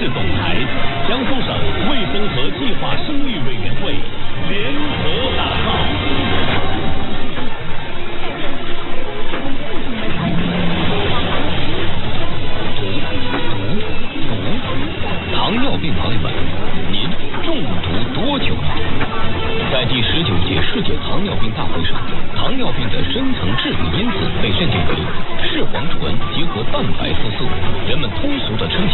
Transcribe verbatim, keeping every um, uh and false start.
市总台、江苏省卫生和计划生育委员会联合打造。 糖尿病朋友们，您中毒多久了？在第十九届世界糖尿病大会上，糖尿病的深层致病因子被认定为视黄醇结合蛋白色素，人们通俗的称其